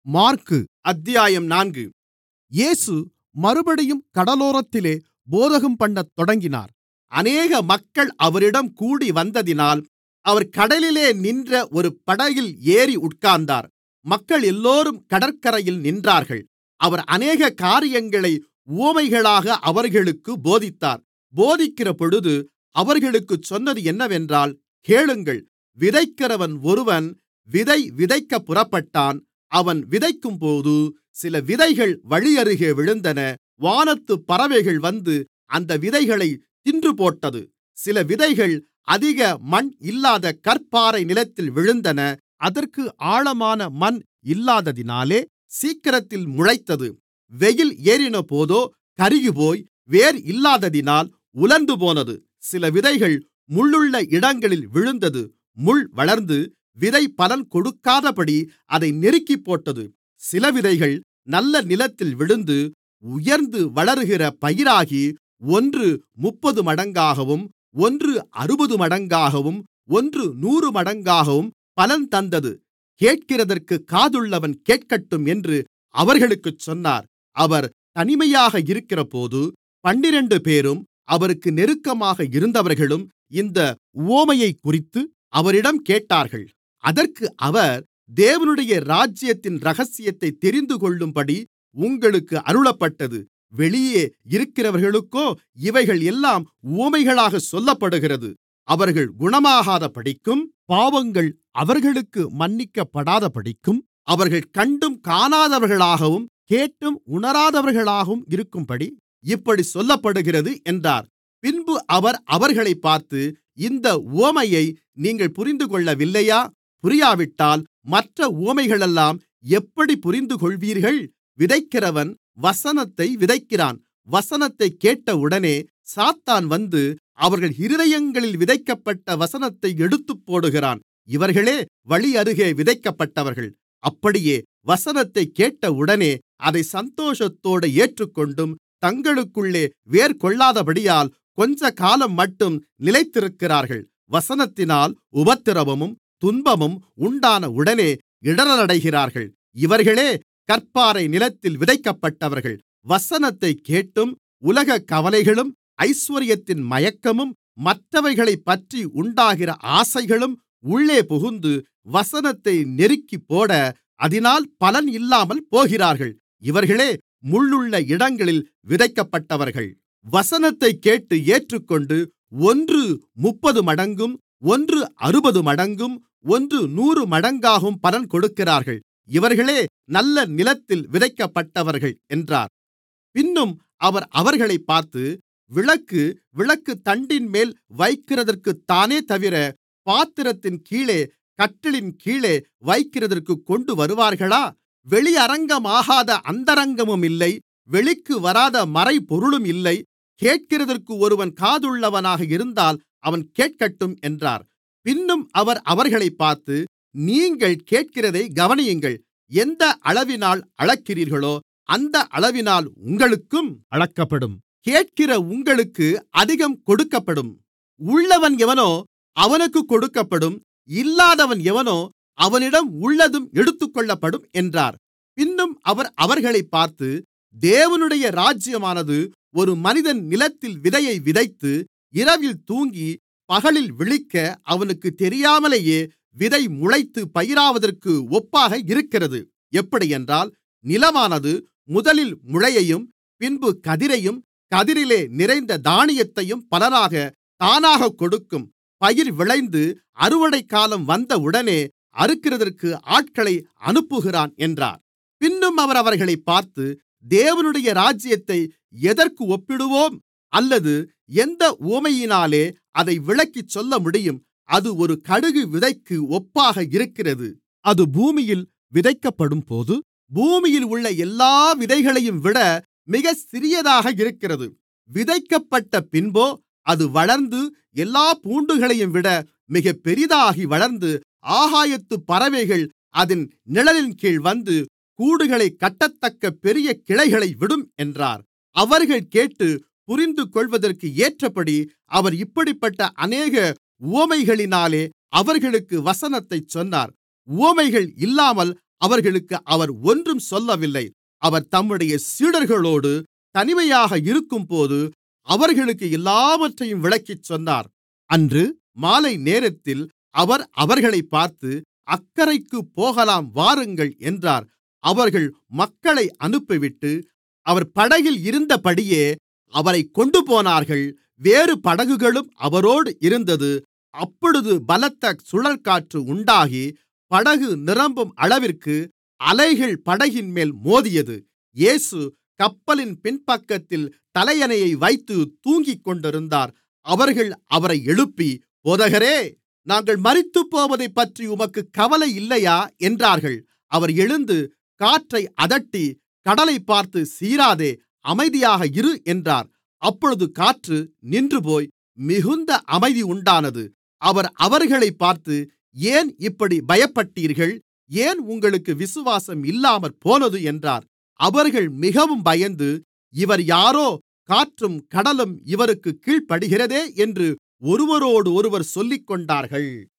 மாற்கு அத்தியாயம் 4. இயேசு மறுபடியும் கடலோரத்திலே போதகம்பண்ணத் தொடங்கினார். அநேக மக்கள் அவரிடம் கூடிவந்ததினால் அவர் கடலிலே நின்ற ஒரு படகில் ஏறி உட்கார்ந்தார். மக்கள் எல்லோரும் கடற்கரையில் நின்றார்கள். அவர் அநேக காரியங்களை உவமைகளாக அவர்களுக்குப் போதித்தார். போதிக்கிறபொழுது அவர்களுக்குச் சொன்னது என்னவென்றால், கேளுங்கள். விதைக்கிறவன் ஒருவன் விதை விதைக்கப் புறப்பட்டான். அவன் விதைக்கும்போது சில விதைகள் வழியருகே விழுந்தன. வானத்துப் பறவைகள் வந்து அந்த விதைகளைத் தின்றுபோட்டது. சில விதைகள் அதிக மண் இல்லாத கற்பாறை நிலத்தில் விழுந்தன. அதற்கு ஆழமான மண் இல்லாததினாலே சீக்கிரத்தில் முளைத்தது. வெயில் ஏறினபோதோ கருகிப்போய் வேர் இல்லாததினால் உலர்ந்துபோனது. சில விதைகள் முள்ளுள்ள இடங்களில் விழுந்தது. முள் வளர்ந்து விதை பலன் கொடுக்காதபடி அதை நெருக்கிப்போட்டது. சில விதைகள் நல்ல நிலத்தில் விழுந்து உயர்ந்து வளருகிற பயிராகி, ஒன்று 30 மடங்காகவும், ஒன்று 60 மடங்காகவும், ஒன்று 100 மடங்காகவும் பலன் தந்தது. கேட்கிறதற்குக் காதுள்ளவன் கேட்கட்டும் என்று அவர்களுக்குச் சொன்னார். அவர் தனிமையாக இருக்கிறபோது 12 பேரும் அவருக்கு நெருக்கமாக இருந்தவர்களும் இந்த உவமையைக்குறித்து அவரிடம் கேட்டார்கள். அதற்கு அவர், தேவனுடைய ராஜ்யத்தின் இரகசியத்தைத் தெரிந்துகொள்ளும்படி உங்களுக்கு அருளப்பட்டது. வெளியே இருக்கிறவர்களுக்கோ இவைகள் எல்லாம் உவமைகளாகச் சொல்லப்படுகிறது. அவர்கள் குணமாகாதபடிக்கும், பாவங்கள் அவர்களுக்கு மன்னிக்கப்படாதபடிக்கும், அவர்கள் கண்டும் காணாதவர்களாகவும் கேட்டும் உணராதவர்களாகவும் இருக்கும்படி இப்படிச் சொல்லப்படுகிறது என்றார். பின்பு அவர் அவர்களைப் பார்த்து, இந்த உவமையை நீங்கள் புரிந்துகொள்ளவில்லையா? புரியாவிட்டால் மற்ற உவமைகளெல்லாம் எப்படி புரிந்துகொள்வீர்கள்? விதைக்கிறவன் வசனத்தை விதைக்கிறான். வசனத்தைக் கேட்டவுடனே சாத்தான் வந்து அவர்கள் இருதயங்களில் விதைக்கப்பட்ட வசனத்தை எடுத்துப்போடுகிறான். இவர்களே வழியருகே விதைக்கப்பட்டவர்கள். அப்படியே வசனத்தைக் கேட்டவுடனே அதை சந்தோஷத்தோடு ஏற்றுக்கொண்டும் தங்களுக்குள்ளே வேர்கொள்ளாதபடியால் கொஞ்சகாலம் மட்டும் நிலைத்திருக்கிறார்கள். வசனத்தினால் உபத்திரவமும் துன்பமும் உண்டான உடனே இடறலடைகிறார்கள். இவர்களே கற்பாறை நிலத்தில் விதைக்கப்பட்டவர்கள். வசனத்தைக் கேட்டும் உலகக் கவலைகளும் ஐசுவரியத்தின் மயக்கமும் மற்றவைகளைப்பற்றி உண்டாகிற ஆசைகளும் உள்ளே புகுந்து வசனத்தை நெருக்கிப்போட அதினால் பலன் இல்லாமல் போகிறார்கள். இவர்களே முள்ளுள்ள இடங்களில் விதைக்கப்பட்டவர்கள். வசனத்தைக் கேட்டு ஏற்றுக்கொண்டு ஒன்று 30 மடங்கும், ஒன்று 60 மடங்கும், ஒன்று 100 மடங்காகவும் பலன் கொடுக்கிறார்கள். இவர்களே நல்ல நிலத்தில் விதைக்கப்பட்டவர்கள் என்றார். பின்னும் அவர் அவர்களைப் பார்த்து, விளக்குத்தண்டின்மேல் வைக்கிறதற்குத்தானே தவிர பாத்திரத்தின் கீழே கட்டிலின் கீழே வைக்கிறதற்குக் கொண்டு வருவார்களா? வெளியரங்கமாகாத அந்தரங்கமும் இல்லை, வெளிக்கு வராத மறைபொருளும் இல்லை. கேட்கிறதற்கு ஒருவன் காதுள்ளவனாக இருந்தால் அவன் கேட்கட்டும் என்றார். பின்னும் அவர் அவர்களைப் பார்த்து, நீங்கள் கேட்கிறதைக் கவனியுங்கள். எந்த அளவினால் அளக்கிறீர்களோ அந்த அளவினால் உங்களுக்கும் அளக்கப்படும். கேட்கிற உங்களுக்கு அதிகம் கொடுக்கப்படும். உள்ளவன் எவனோ அவனுக்குக் கொடுக்கப்படும், இல்லாதவன் எவனோ அவனிடம் உள்ளதும் எடுத்துக்கொள்ளப்படும் என்றார். பின்னும் அவர் அவர்களைப் பார்த்து, தேவனுடைய ராஜ்யமானது ஒரு மனிதன் நிலத்தில் விதையை விதைத்து இரவில் தூங்கி பகலில் விழிக்க அவனுக்குத் தெரியாமலேயே விதை முளைத்து பயிராவதற்கு ஒப்பாக இருக்கிறது. எப்படியென்றால், நிலமானது முதலில் முளையையும் பின்பு கதிரையும் கதிரிலே நிறைந்த தானியத்தையும் பலனாக தானாகக் கொடுக்கும். பயிர் விளைந்து அறுவடைக்காலம் வந்தவுடனே அறுக்கிறதற்கு ஆட்களை அனுப்புகிறான் என்றார். பின்னும் அவர் அவர்களைப் பார்த்து, தேவனுடைய ராஜ்யத்தை எதற்கு ஒப்பிடுவோம்? அல்லது எந்த உவமையினாலே அதை விளக்கிச் சொல்ல முடியும்? அது ஒரு கடுகு விதைக்கு ஒப்பாக இருக்கிறது. அது பூமியில் விதைக்கப்படும்போது பூமியில் உள்ள எல்லா விதைகளையும் விட மிகச் சிறியதாக இருக்கிறது. விதைக்கப்பட்ட பின்போ அது வளர்ந்து எல்லா பூண்டுகளையும் விட மிகப் பெரிதாகி வளர்ந்து ஆகாயத்துப் பறவைகள் அதின் நிழலின் கீழ் வந்து கூடுகளைக் கட்டத்தக்க பெரிய கிளைகளை விடும் என்றார். அவர்கள் கேட்டு புரிந்துகொள்வதற்கு ஏற்றபடி அவர் இப்படிப்பட்ட அநேக உவமைகளினாலே அவர்களுக்கு வசனத்தைச் சொன்னார். உவமைகள் இல்லாமல் அவர்களுக்கு அவர் ஒன்றும் சொல்லவில்லை. அவர் தம்முடைய சீடர்களோடு தனிமையாக இருக்கும்போது அவர்களுக்கு எல்லாவற்றையும் விளக்கிச் சொன்னார். அன்று மாலை நேரத்தில் அவர் அவர்களைப் பார்த்து, அக்கரைக்குப் போகலாம் வாருங்கள் என்றார். அவர்கள் மக்களை அனுப்பிவிட்டு அவர் படகில் இருந்தபடியே அவரைக் கொண்டுபோனார்கள். வேறு படகுகளும் அவரோடு இருந்தது. அப்பொழுது பலத்த சுழல்காற்று உண்டாகி படகு நிரம்பும் அளவிற்கு அலைகள் படகின்மேல் மோதியது. இயேசு கப்பலின் பின்பக்கத்தில் தலையணையை வைத்து தூங்கிக்கொண்டிருந்தார். அவர்கள் அவரை எழுப்பி, போதகரே, நாங்கள் மரித்துப்போவதைப்பற்றி உமக்குக் கவலை இல்லையா என்றார்கள். அவர் எழுந்து காற்றை அதட்டி, கடலைப் பார்த்து, சீராதே, அமைதியாக இரு என்றார். அப்பொழுது காற்று நின்றுபோய் மிகுந்த அமைதி உண்டானது. அவர் அவர்களைப் பார்த்து, ஏன் இப்படி பயப்பட்டீர்கள்? ஏன் உங்களுக்கு விசுவாசம் இல்லாமற் போனது என்றார். அவர்கள் மிகவும் பயந்து, இவர் யாரோ, காற்றும் கடலும் இவருக்குக் கீழ்ப்படிகிறதே என்று ஒருவரோடொருவர் சொல்லிக்கொண்டார்கள்.